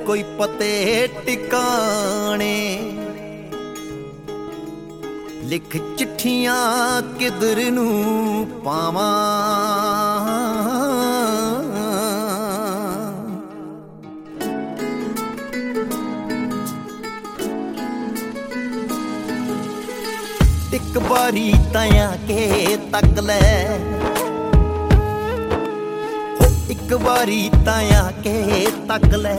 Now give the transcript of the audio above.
ਕੋਈ ਪਤੇ ਟਿਕਾਣੇ। ਲਿਖ ਚਿੱਠੀਆਂ ਕਿਧਰ ਨੂੰ ਪਾਵਾਂ, ਇੱਕ ਵਾਰੀ ਤਾਂ ਆ ਕੇ ਤੱਕ ਲੈ, ਇੱਕ ਵਾਰੀ ਤਾਂ ਆ ਕੇ ਤੱਕ ਲੈ।